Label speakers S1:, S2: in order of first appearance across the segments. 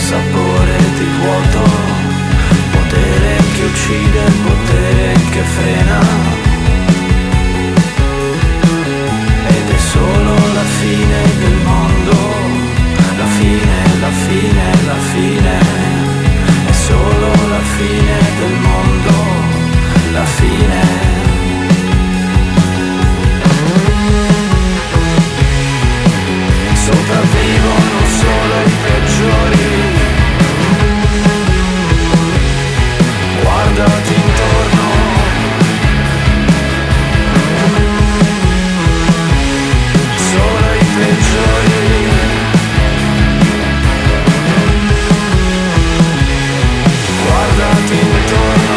S1: sapore di vuoto, potere che uccide, potere che frena, ed è solo la fine del mondo, la fine, la fine, la fine, è solo la fine del mondo, la fine. Sopravvivono solo i peggiori. Guardati intorno. Solo i peggiori. Guardati intorno.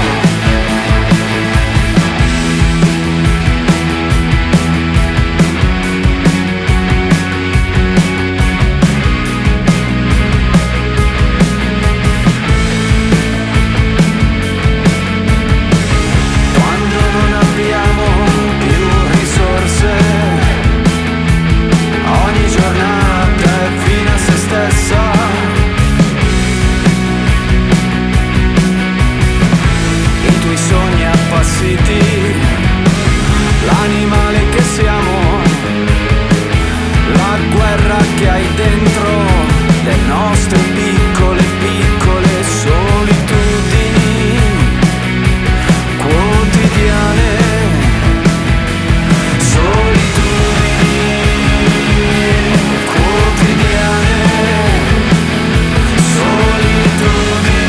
S1: L'animale che siamo, la guerra che hai dentro, le nostre piccole, piccole solitudini quotidiane, solitudini quotidiane, solitudini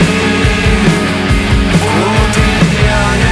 S1: quotidiane.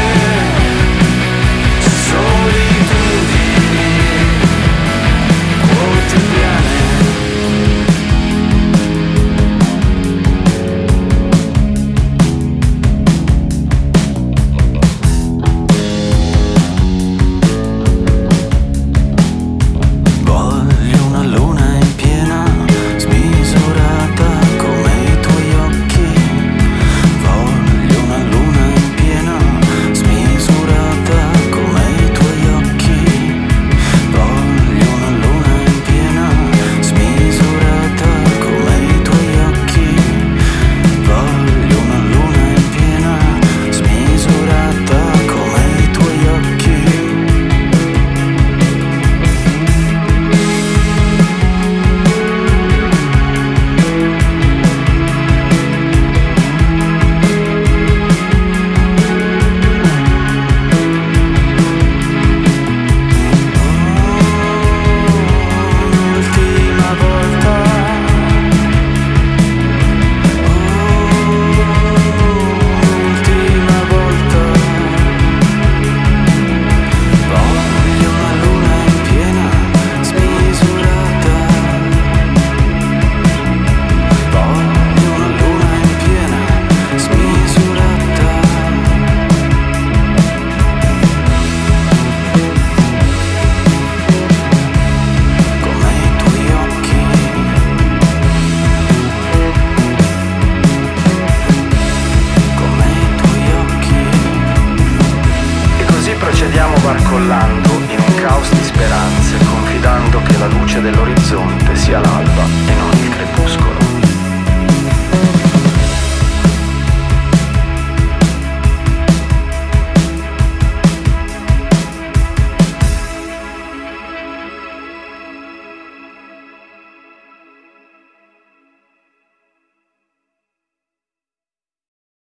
S2: Barcollando in un caos di speranze, confidando che la luce dell'orizzonte sia l'alba.